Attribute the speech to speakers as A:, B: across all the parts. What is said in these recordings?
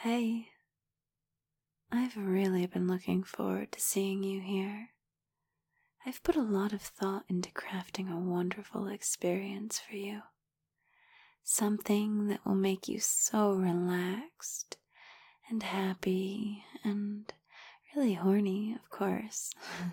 A: Hey, I've really been looking forward to seeing you here. I've put a lot of thought into crafting a wonderful experience for you. Something that will make you so relaxed and happy and really horny, of course.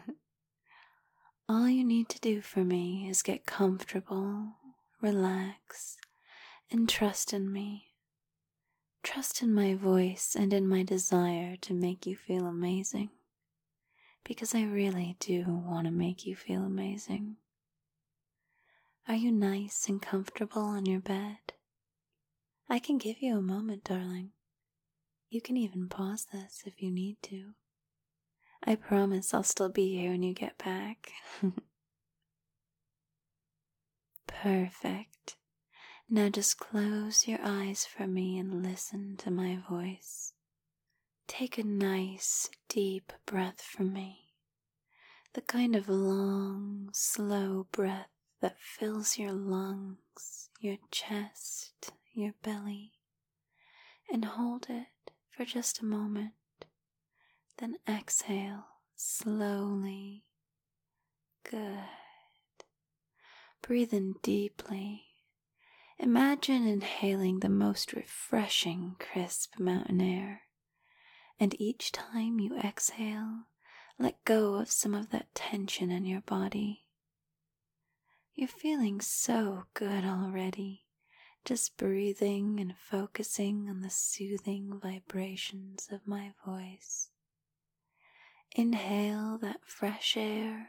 A: All you need to do for me is get comfortable, relax, and trust in me. Trust in my voice and in my desire to make you feel amazing, because I really do want to make you feel amazing. Are you nice and comfortable on your bed? I can give you a moment, darling. You can even pause this if you need to. I promise I'll still be here when you get back. Perfect. Now just close your eyes for me and listen to my voice. Take a nice, deep breath from me. The kind of long, slow breath that fills your lungs, your chest, your belly. And hold it for just a moment. Then exhale slowly. Good. Breathe in deeply. Imagine inhaling the most refreshing, crisp mountain air, and each time you exhale, let go of some of that tension in your body. You're feeling so good already, just breathing and focusing on the soothing vibrations of my voice. Inhale that fresh air,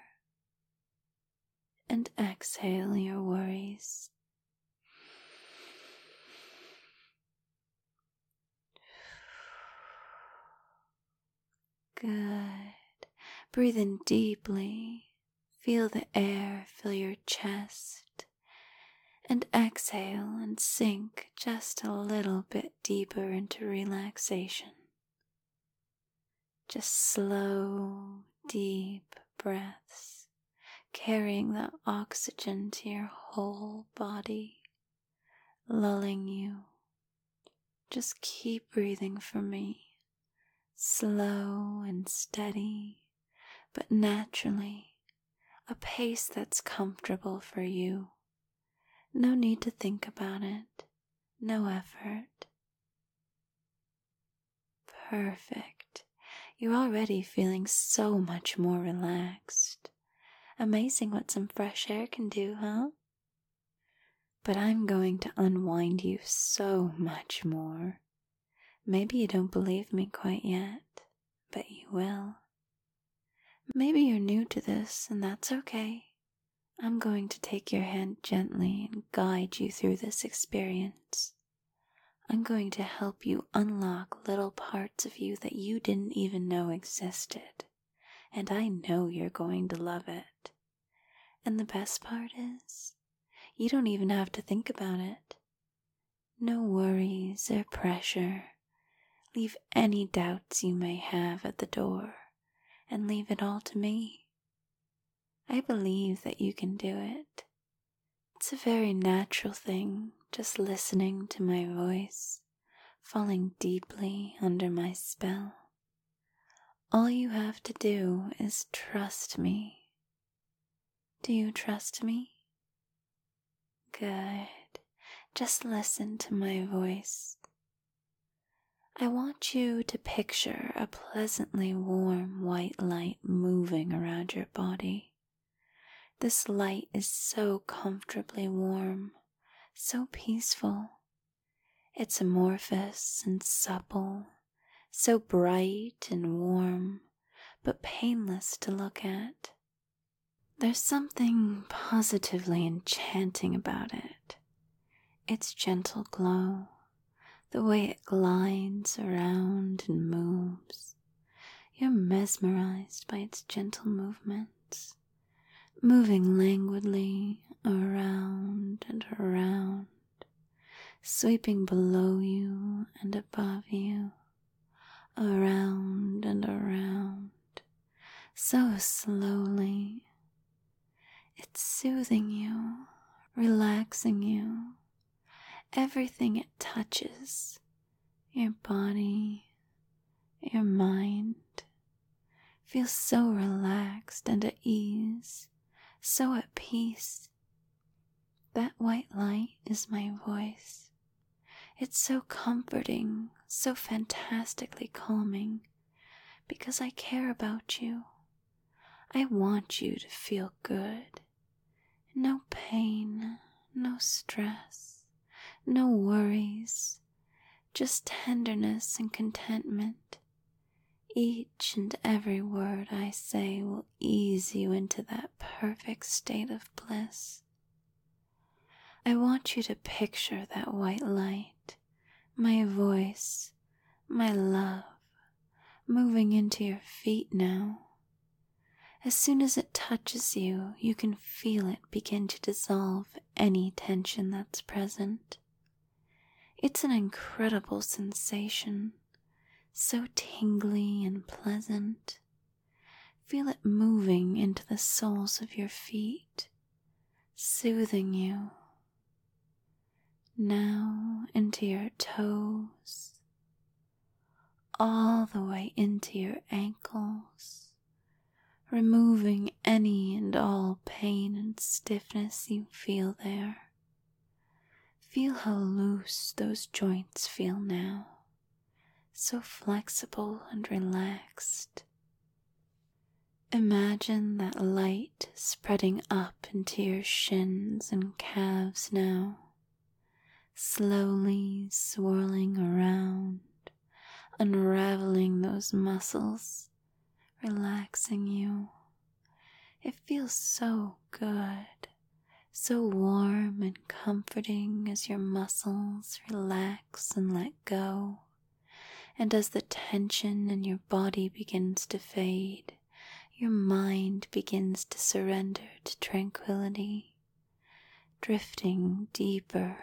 A: and exhale your worries. Good. Breathe in deeply. Feel the air fill your chest. And exhale and sink just a little bit deeper into relaxation. Just slow, deep breaths, carrying the oxygen to your whole body, lulling you. Just keep breathing for me. Slow and steady, but naturally, a pace that's comfortable for you. No need to think about it, no effort. Perfect. You're already feeling so much more relaxed. Amazing what some fresh air can do, huh? But I'm going to unwind you so much more. Maybe you don't believe me quite yet, but you will. Maybe you're new to this, and that's okay. I'm going to take your hand gently and guide you through this experience. I'm going to help you unlock little parts of you that you didn't even know existed, and I know you're going to love it. And the best part is, you don't even have to think about it. No worries or pressure. Leave any doubts you may have at the door, and leave it all to me. I believe that you can do it. It's a very natural thing, just listening to my voice, falling deeply under my spell. All you have to do is trust me. Do you trust me? Good. Just listen to my voice. I want you to picture a pleasantly warm white light moving around your body. This light is so comfortably warm, so peaceful. It's amorphous and supple, so bright and warm, but painless to look at. There's something positively enchanting about it. Its gentle glow, the way it glides around and moves. You're mesmerized by its gentle movements, moving languidly around and around, sweeping below you and above you, around and around, so slowly. It's soothing you, relaxing you. Everything it touches, Your body, your mind feel so relaxed and at ease, so at peace. That white light is my voice. It's so comforting, so fantastically calming, because I care about you. I want you to feel good. No pain, no stress, no worries, just tenderness and contentment. Each and every word I say will ease you into that perfect state of bliss. I want you to picture that white light, my voice, my love, moving into your feet now. As soon as it touches you, you can feel it begin to dissolve any tension that's present. It's an incredible sensation, so tingly and pleasant. Feel it moving into the soles of your feet, soothing you. Now into your toes, all the way into your ankles, removing any and all pain and stiffness you feel there. Feel how loose those joints feel now, so flexible and relaxed. Imagine that light spreading up into your shins and calves now, slowly swirling around, unraveling those muscles, relaxing you. It feels so good, so warm and comforting as your muscles relax and let go, and as the tension in your body begins to fade, your mind begins to surrender to tranquility, drifting deeper.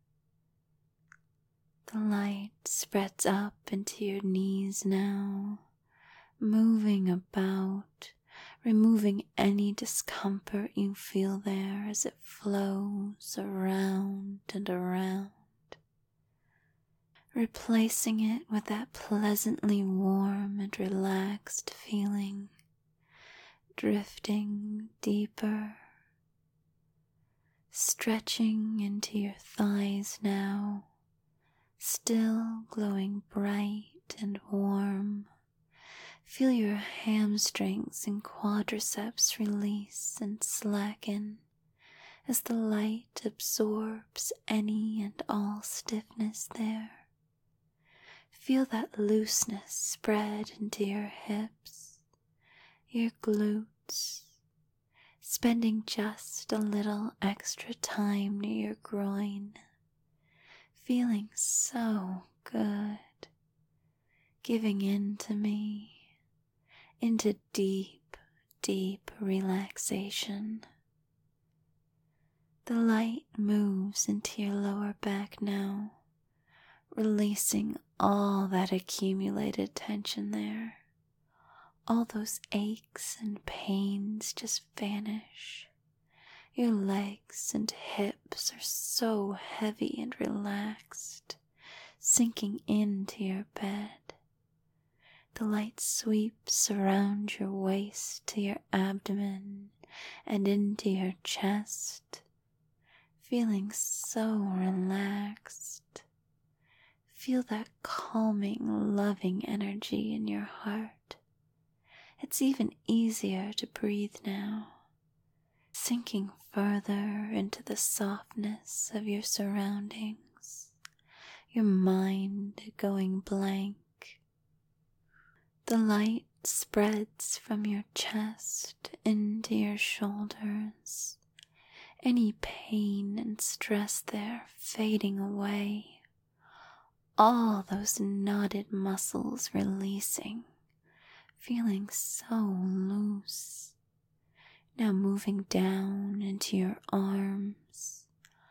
A: The light spreads up into your knees now, moving about, removing any discomfort you feel there as it flows around and around, replacing it with that pleasantly warm and relaxed feeling, drifting deeper, stretching into your thighs now, still glowing bright and warm. Feel your hamstrings and quadriceps release and slacken as the light absorbs any and all stiffness there. Feel that looseness spread into your hips, your glutes, spending just a little extra time near your groin, feeling so good, giving in to me, into deep, deep relaxation. The light moves into your lower back now, releasing all that accumulated tension there. All those aches and pains just vanish. Your legs and hips are so heavy and relaxed, sinking into your bed. The light sweeps around your waist to your abdomen and into your chest, feeling so relaxed. Feel that calming, loving energy in your heart. It's even easier to breathe now, sinking further into the softness of your surroundings, your mind going blank. The light spreads from your chest into your shoulders, any pain and stress there fading away, all those knotted muscles releasing, feeling so loose. Now moving down into your arms,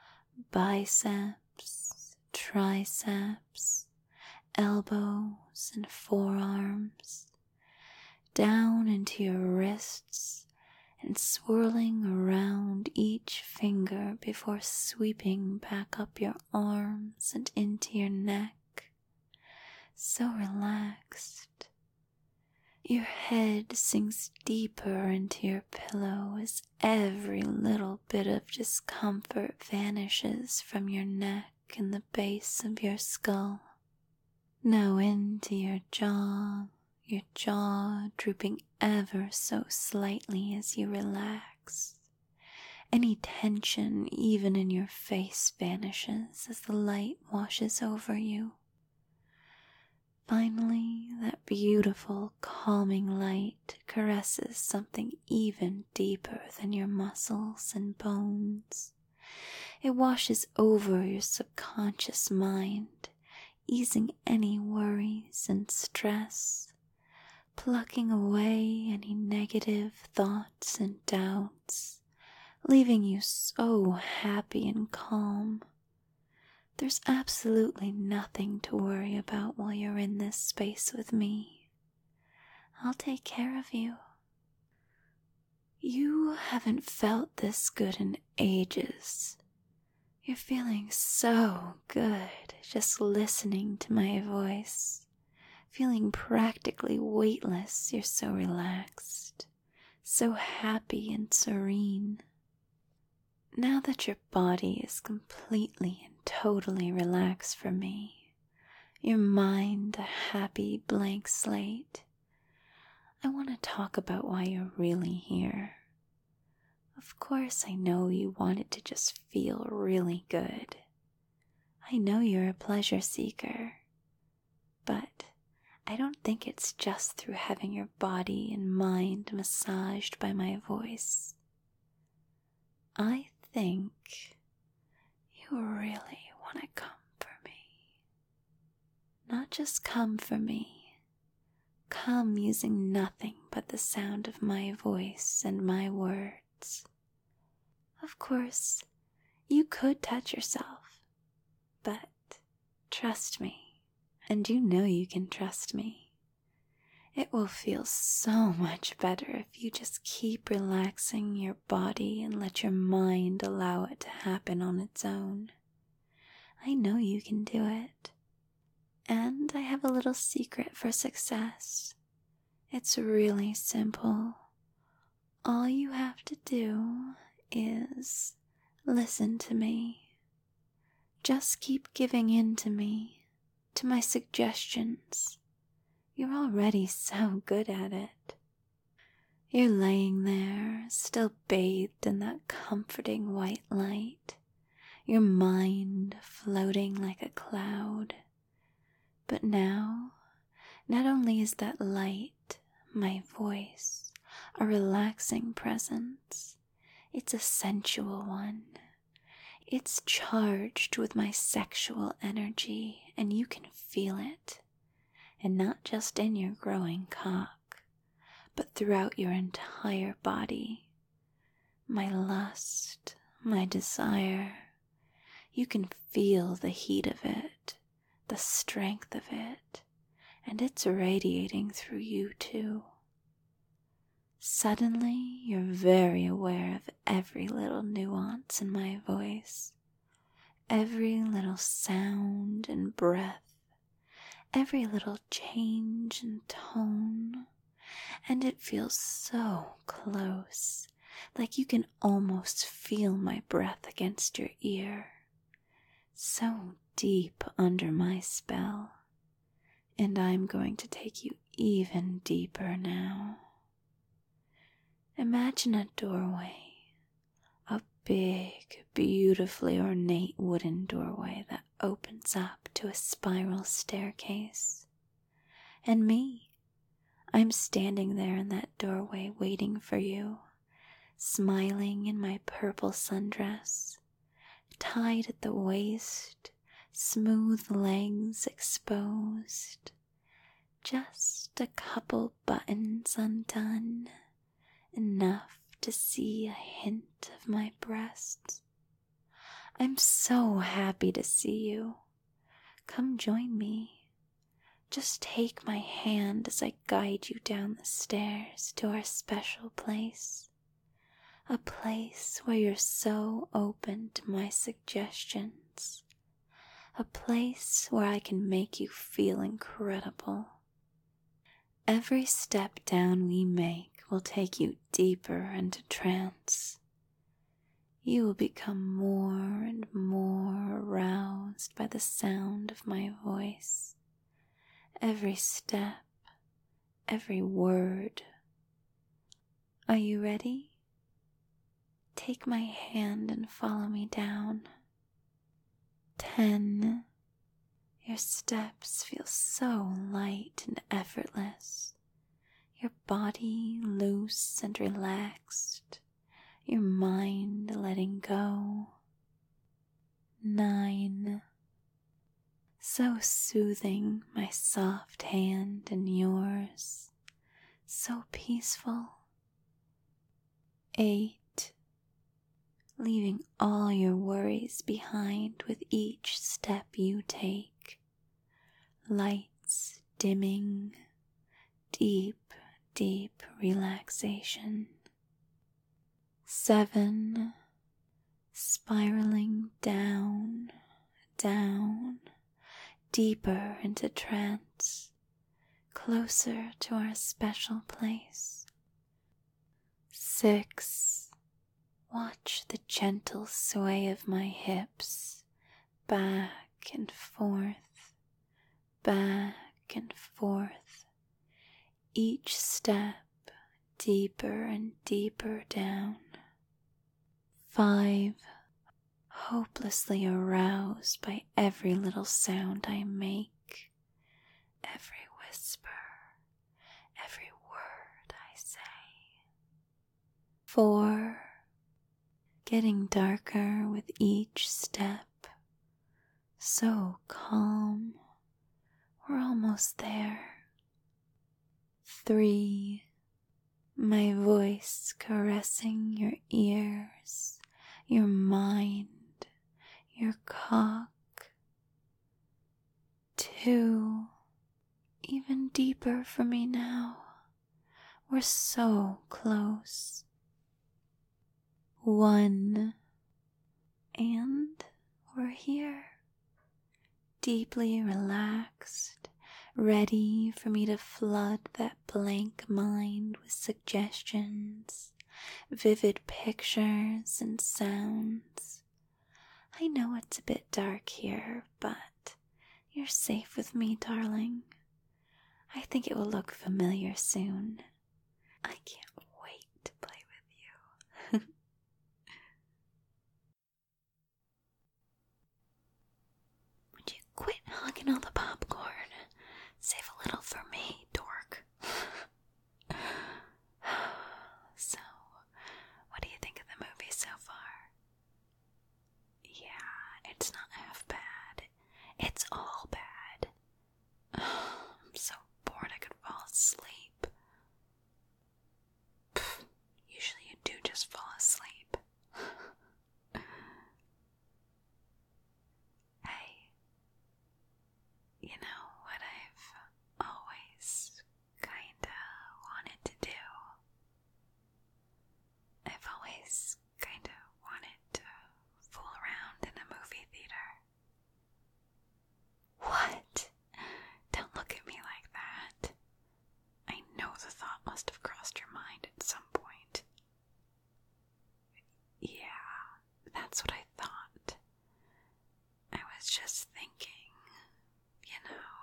A: biceps, triceps, elbows and forearms, down into your wrists and swirling around each finger before sweeping back up your arms and into your neck, so relaxed. Your head sinks deeper into your pillow as every little bit of discomfort vanishes from your neck and the base of your skull. Now into your jaw drooping ever so slightly as you relax. Any tension, even in your face, vanishes as the light washes over you. Finally, that beautiful, calming light caresses something even deeper than your muscles and bones. It washes over your subconscious mind, easing any worries and stress, plucking away any negative thoughts and doubts, leaving you so happy and calm. There's absolutely nothing to worry about while you're in this space with me. I'll take care of you. You haven't felt this good in ages. You're feeling so good just listening to my voice, feeling practically weightless. You're so relaxed, so happy and serene. Now that your body is completely and totally relaxed for me, your mind a happy blank slate, I want to talk about why you're really here. Of course, I know you want it to just feel really good. I know you're a pleasure seeker, but I don't think it's just through having your body and mind massaged by my voice. I think you really want to come for me. Not just come for me, come using nothing but the sound of my voice and my words. Of course, you could touch yourself, but trust me, and you know you can trust me. It will feel so much better if you just keep relaxing your body and let your mind allow it to happen on its own. I know you can do it. And I have a little secret for success. It's really simple. All you have to do is listen to me. Just keep giving in to me, to my suggestions. You're already so good at it. You're laying there, still bathed in that comforting white light, your mind floating like a cloud. But now, not only is that light, my voice, a relaxing presence, it's a sensual one. It's charged with my sexual energy, and you can feel it. And not just in your growing cock, but throughout your entire body. My lust, my desire, you can feel the heat of it, the strength of it, and it's radiating through you too. Suddenly, you're very aware of every little nuance in my voice, every little sound and breath, every little change in tone, and it feels so close, like you can almost feel my breath against your ear, so deep under my spell, and I'm going to take you even deeper now. Imagine a doorway, a big, beautifully ornate wooden doorway that opens up to a spiral staircase. And me, I'm standing there in that doorway waiting for you, smiling in my purple sundress, tied at the waist, smooth legs exposed, just a couple buttons undone, enough to see a hint of my breasts. I'm so happy to see you. Come join me. Just take my hand as I guide you down the stairs to our special place. A place where you're so open to my suggestions. a place where I can make you feel incredible. Every step down we make will take you deeper into trance. You will become more and more aroused by the sound of my voice. Every step, every word. Are you ready? Take my hand and follow me down. 10. Your steps feel so light and effortless. Your body loose and relaxed. Your mind letting go. 9. So soothing, my soft hand in yours. So peaceful. 8. Leaving all your worries behind with each step you take. Lights dimming, deep, deep relaxation. 7. Spiraling down, down, deeper into trance, closer to our special place. 6. Watch the gentle sway of my hips, back and forth, back and forth, each step deeper and deeper down. 5. Hopelessly aroused by every little sound I make, every whisper, every word I say. 4. Getting darker with each step, so calm, we're almost there. 3. My voice caressing your ears, your mind, your cock. 2. Even deeper for me now, we're so close. 1. And we're here, deeply relaxed, ready for me to flood that blank mind with suggestions, vivid pictures and sounds. I know it's a bit dark here, but you're safe with me, darling. I think it will look familiar soon. I can't wait to play with you. Would you quit hugging all the popcorn? Save a little for me, dork. So, what do you think of the movie so far? Yeah, it's not half bad. It's all bad. I'm so bored I could fall asleep. Usually you do just fall asleep. Hey, you know what I've always kinda wanted to do? I've always kinda wanted to fool around in a movie theater. What? Don't look at me like that. I know the thought must have crossed your mind at some point. Yeah, that's what I thought. I was just thinking, you know,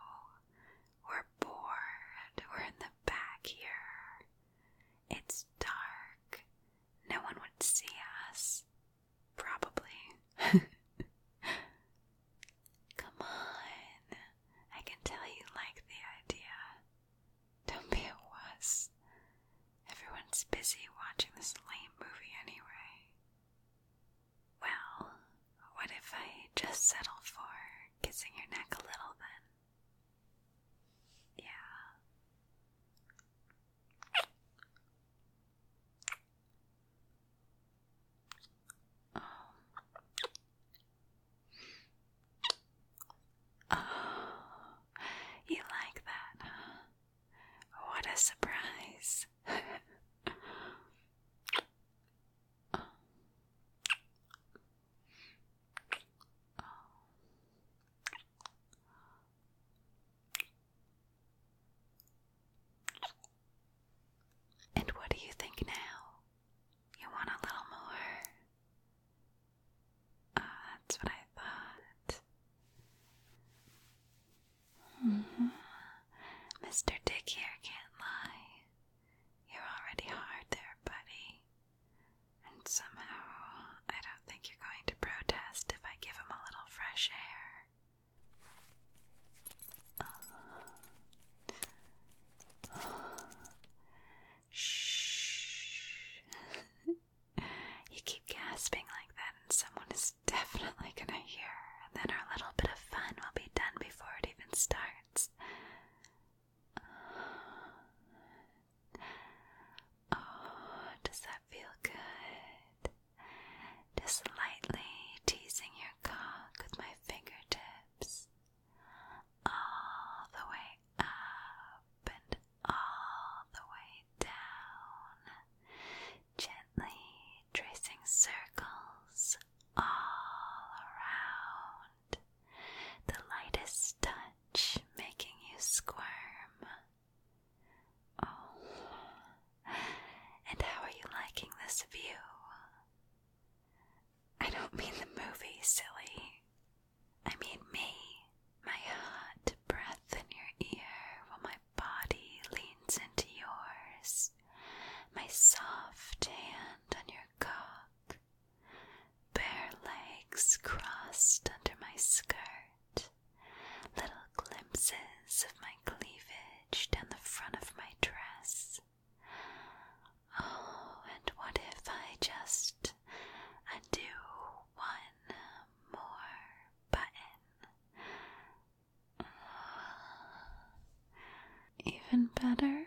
A: even better?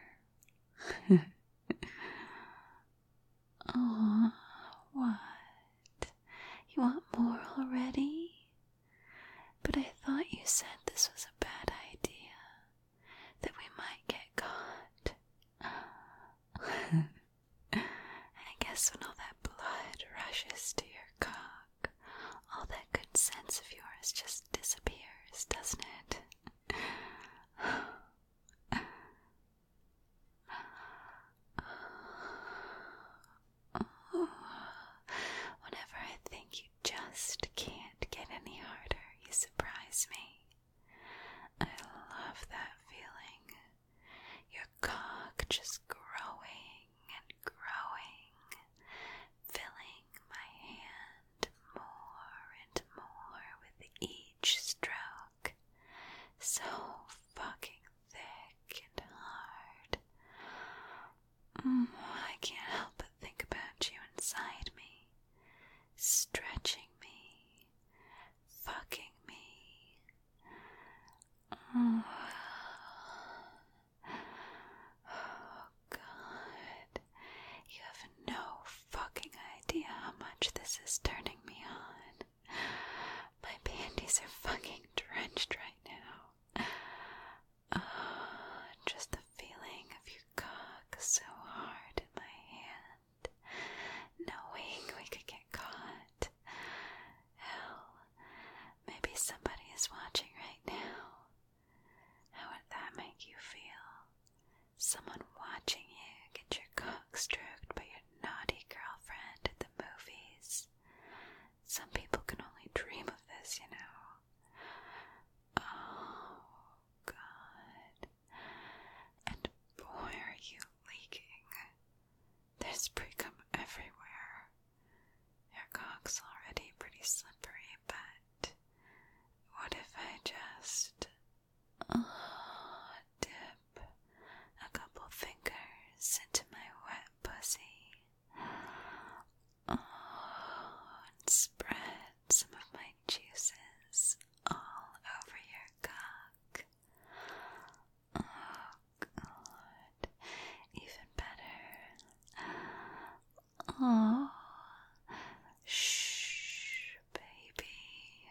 A: Oh, what? You want more already? But I thought you said this was a bad idea, that we might get caught. I guess when all that blood rushes to your cock, all that good sense of yours just disappears, doesn't it? Whenever I think you just can't get any harder, you surprise me. I love that feeling. Your cock just growing and growing, filling my hand more and more with each stroke. So fucking thick and hard. I can't help but think about you inside me, stretching me, fucking me. Oh God, you have no fucking idea how much this is turning me on. My panties are fucking drenched right now. Just the feeling of your cock so hard in my hand, knowing we could get caught. Hell, maybe somebody is watching right now. How would that make you feel? Someone watching you get your cock stroked by your naughty girlfriend at the movies. Some people can only dream of this, you know. Oh, God. And boy, are you leaking. There's pre-cum everywhere. Your cock's already pretty slippery, but what if I just dip a couple fingers into my wet pussy and spread some of my juices all over your cock? Oh, God. Even better. Oh, shh, baby.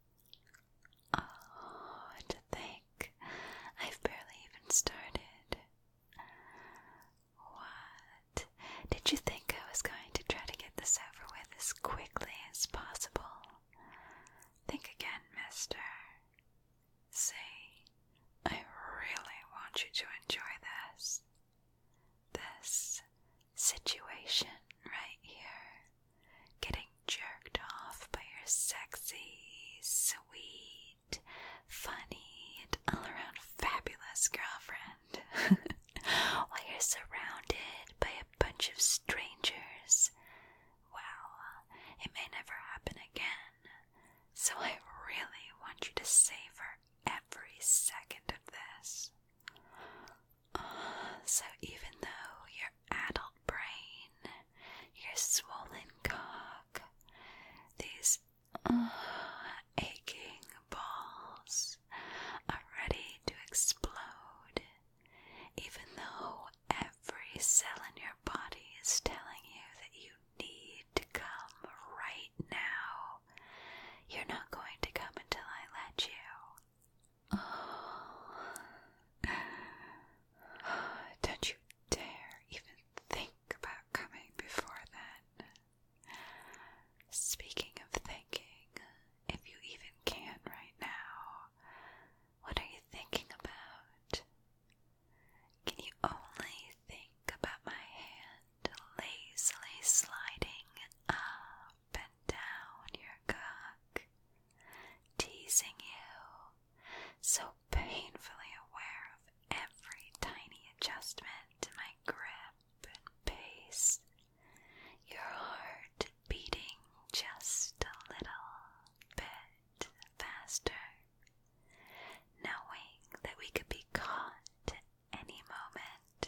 A: Oh, to think I've barely even started. What? Did you think I was going to try to get this over with as quickly as possible? Think again, mister. See, I really want you to enjoy this. This situation right here. Getting jerked off by your sexy, sweet, funny, and all-around fabulous girlfriend. While you're surrounded by a bunch of strangers. Well, it may never happen again. So I really want you to savor every second of this. So even though your adult brain, your swollen cock, these aching balls are ready to explode, even though every cell in your body is telling you that you need to come right now, you're not going to come until I let you. Don't you dare even think about coming before then. Speaking of thinking, if you even can right now, what are you thinking about? Can you only think about my hand lazily sliding up and down your cock, teasing you, so painfully aware of every tiny adjustment in my grip and pace, your heart beating just a little bit faster, knowing that we could be caught at any moment.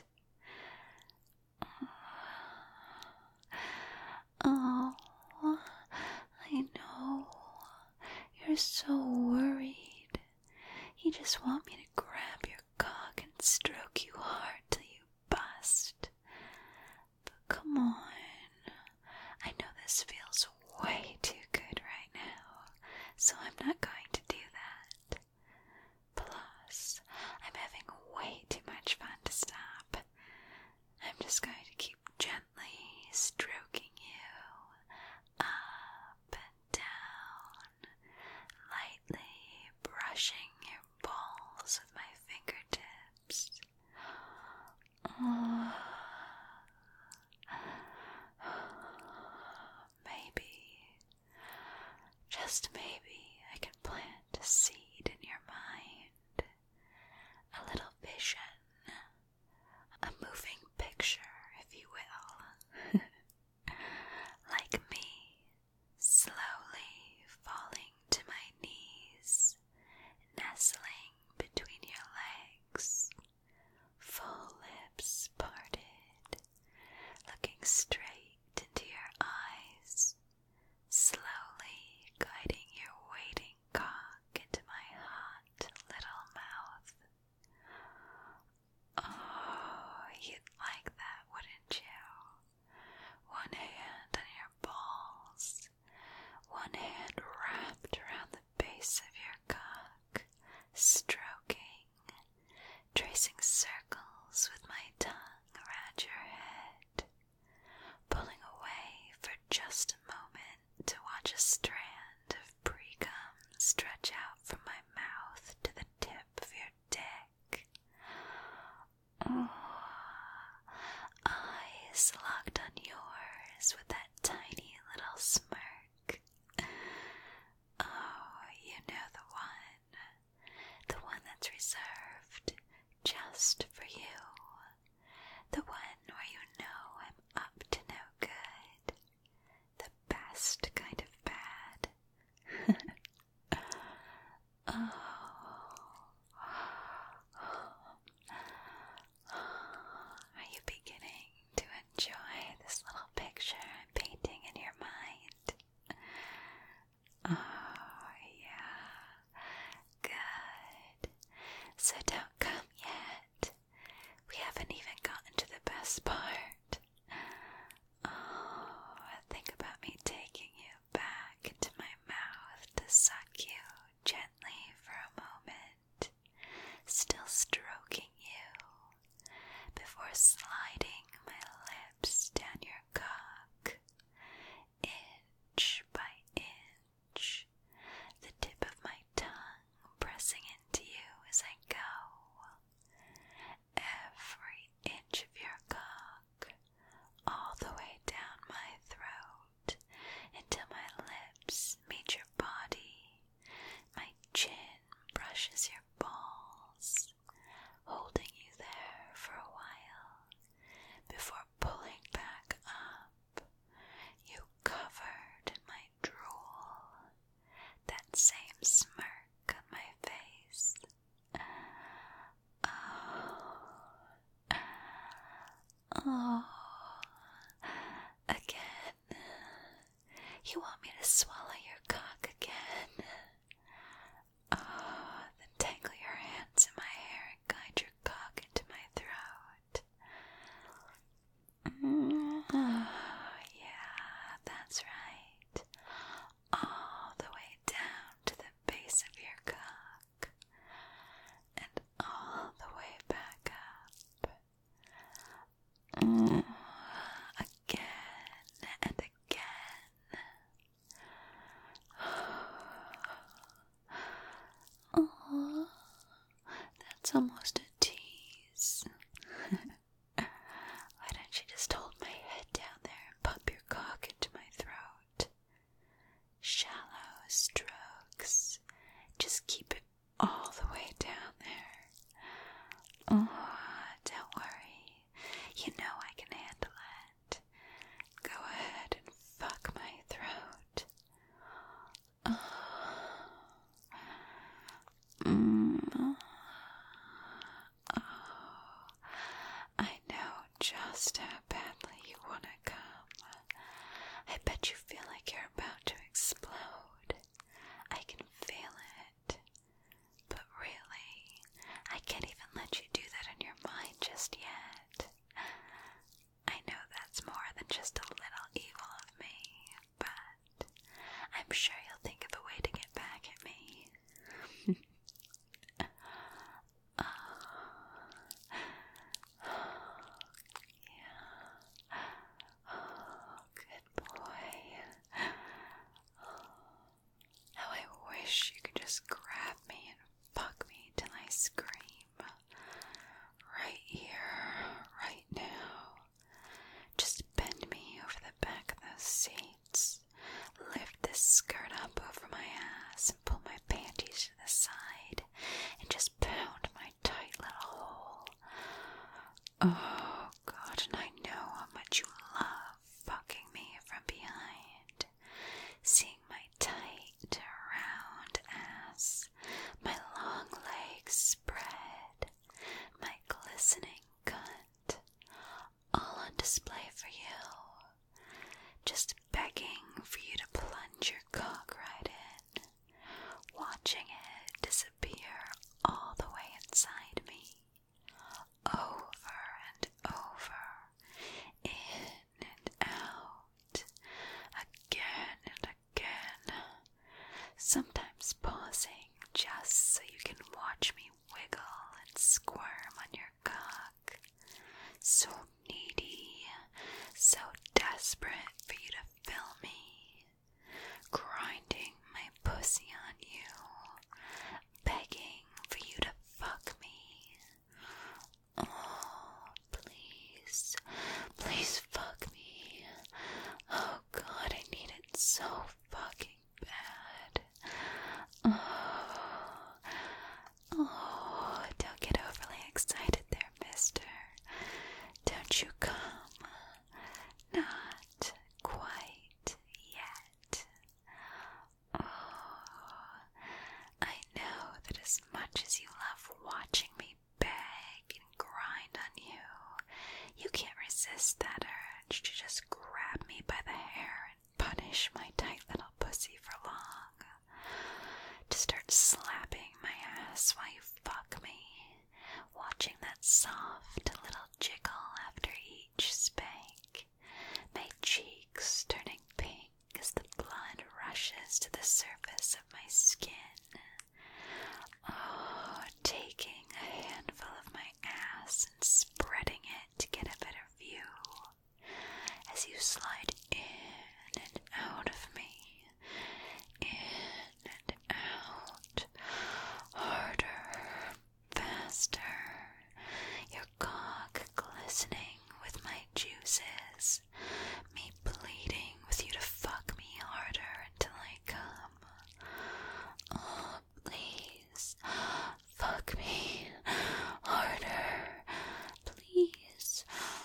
A: Oh, I know. You're so worried. You just want me to grab your cock and stroke you hard Maybe, just maybe, I can plant a seed in your mind, a little vision, a moving picture, if you will, like me, slowly falling to my knees, nestling between your legs, full lips parted, looking straight into your eyes, slowly guiding your waiting cock into my hot little mouth. Oh, you'd like that, wouldn't you? One hand on your balls, one hand wrapped around the base of your cock, stroking, tracing circles with my tongue around your head, pulling away for just a moment to watch a strand of pre-cum stretch out from my mouth to the tip of your dick. Oh, eyes locked on yours with that tiny little smirk. Oh, you know the one that's reserved just for you, the one where you know I'm up to no good, the best kind of bad. Oh. Are you beginning to enjoy this little picture I'm painting in your mind? Oh, yeah. Good. So don't come yet. We haven't even gotten to the best part. Oh, think about me taking you back into my mouth to suck you gently for a moment, still stroking you, before sliding my lips down your cock, inch by inch, the tip of my tongue pressing into you as I go. Every inch of your cock, all the way down my throat, until my lips meet your body, my chin brushes your balls, holding you there for a while, before pulling back up, you covered in my drool, that same smirk on my face. Oh, again. You want me to swallow your cock again? Oh, then tangle your hands in my hair and guide your cock into my throat. Oh, yeah, that's right. All the way down to the base of your cock, and all the way back up. Again and again. Oh, that's almost a tease. Why don't you just hold my head down there and pump your cock into my throat? Shallow strokes. Just keep it all the way down there. Oh, don't worry. You know I can handle it. Go ahead and fuck my throat. Oh. Oh. I know just how badly you want to come. I bet you feel like you're about to explode. I can feel it. But really, I can't even let you do that in your mind just yet. I know that's more than just a little evil of me, but I'm sure you'll think of a way to get back at me. Yeah. Oh, good boy. How I wish you could just grab me and fuck me till I scream. Right here, right and squirm on your cock. So needy, so desperate for you to fill me, grinding my pussy on you, begging for you to fuck me. Oh, please, please fuck me. Oh God, I need it so fucking bad. Oh, don't get overly excited there, mister. Don't you come. Not quite yet. Oh, I know that as much as you love watching me beg and grind on you, you can't resist that urge to just grab me by the hair and punish my tight little pussy for long. To start slapping my ass while you fuck me, watching that soft little jiggle after each spank, my cheeks turning pink as the blood rushes to the surface of my skin. Oh, taking a handful of my ass and spreading it to get a better view as you slide in and out of me, in and out, harder, faster, your cock glistening with my juices, me pleading with you to fuck me harder until I come. Oh, please, fuck me harder, please.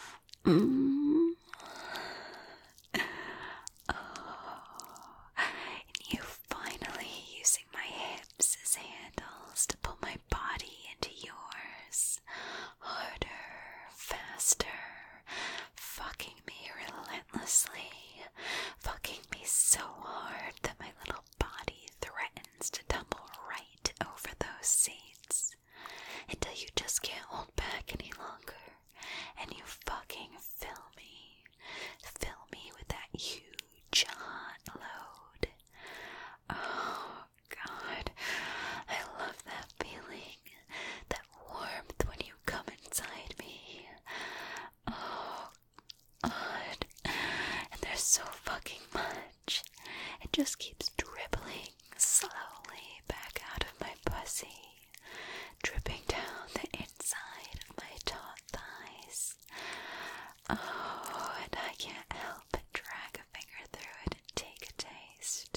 A: And you finally using my hips as handles to pull my body into yours. Harder, faster, fucking me relentlessly, fucking me so hard that my little body threatens to tumble right over those seats, until you just can't hold back any longer, and you fucking fill me with that huge hot load. Oh God, I love that feeling, that warmth when you come inside me. Oh God, and there's so fucking much. It just keeps dribbling slowly back out of my pussy, dripping down the inside of my taut thighs. Oh, and I can't help but drag a finger through it and take a taste.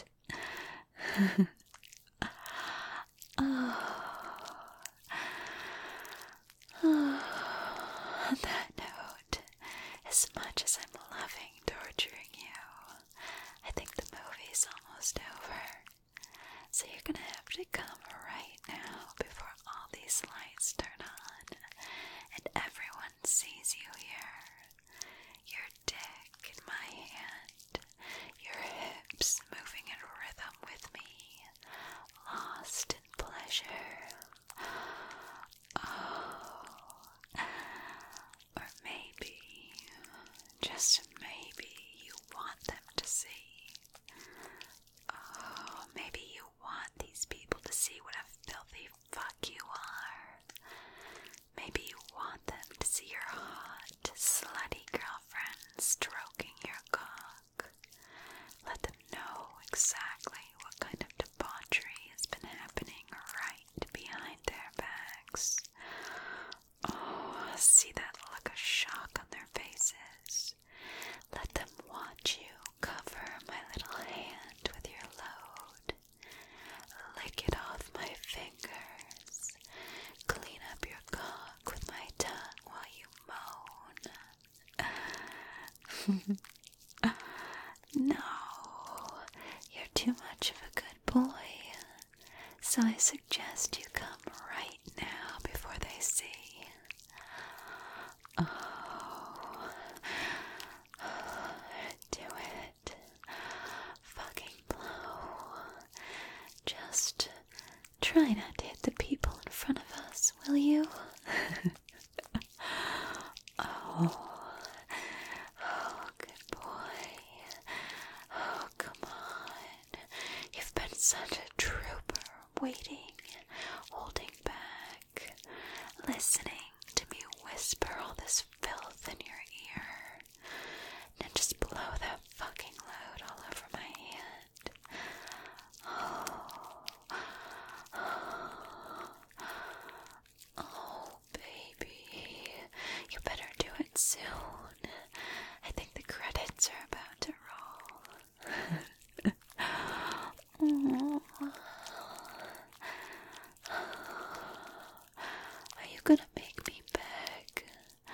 A: On that note, as much as I'm loving torturing you, I think the movie's almost over. So you're gonna have to come right now before all these lights turn on and everyone sees you here. Your dick in my hand, your hips moving in rhythm with me, lost in pleasure. Oh, or maybe, just maybe, you want them to see. Oh, maybe you want these people to see what a filthy fuck you are. Maybe you want them to see your hot, slutty girlfriend stroking your cock. Let them know exactly what kind of debauchery has been happening right behind their backs. Oh, see that look of shock on their faces. Let them watch you cover my little hand with your load. Lick it off my fingers. Clean up your cock with my tongue while you moan. No, you're too much of a good boy. So I suggest you come right now before they see. Oh, do it. Fucking blow. Just try not to hit the people in front of us, will you? Oh, good boy. Oh, come on. You've been such a trooper, waiting, holding back, gonna make me beg.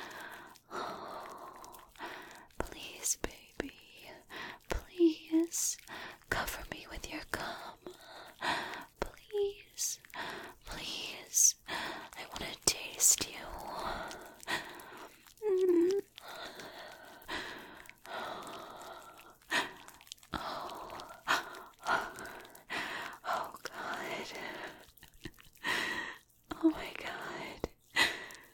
A: Oh, please, baby, please cover me with your gum. Please, please, I want to taste you. Oh God. Oh my God.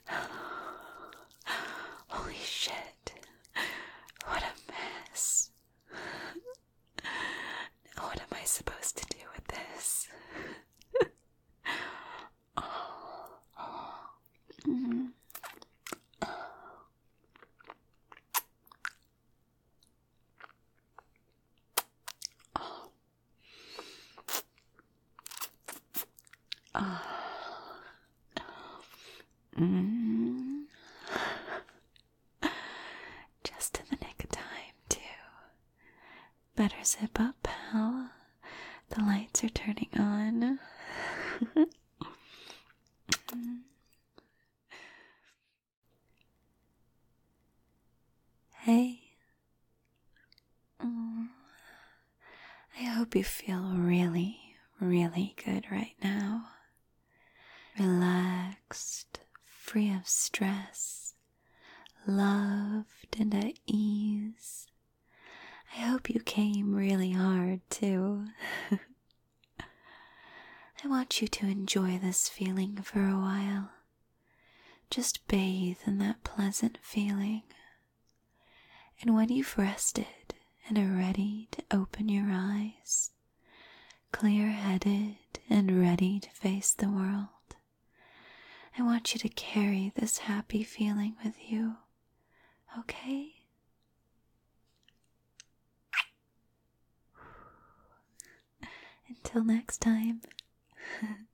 A: Holy shit. What a mess. What am I supposed to do with this? Just in the nick of time, too. Better zip up, pal. The lights are turning on. Hey. I hope you feel really, really good right now. Relaxed, free of stress, loved and at ease. I hope you came really hard too. I want you to enjoy this feeling for a while. Just bathe in that pleasant feeling. And when you've rested and are ready to open your eyes, clear-headed and ready to face the world, I want you to carry this happy feeling with you, okay? Until next time.